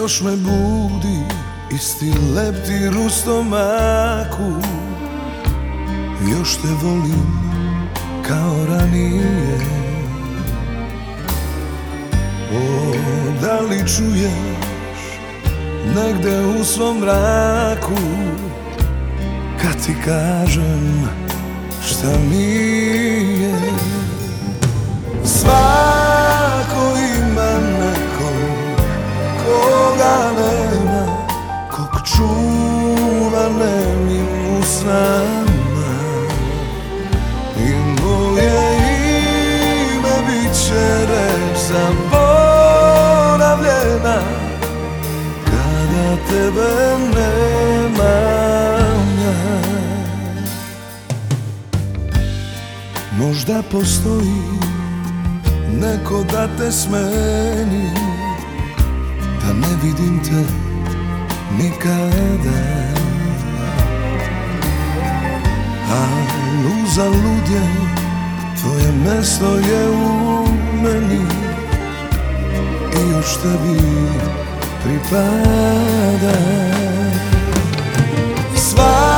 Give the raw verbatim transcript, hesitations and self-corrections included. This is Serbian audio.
još me budi isti leptir u stomaku. Još te volim kao ranije. O, da li čuješ negde u svom mraku kad ti kažem šta nije? Svako ima nekog koga nema, kog čuva nemim usnama. I moje ime bit će reč zaboravljena kada tebe nemam ja. Možda postoji neko da te smeni, da ne vidim te nikada. Ali uzalud je, tvoje mesto je u meni i još tebi pripada. Sva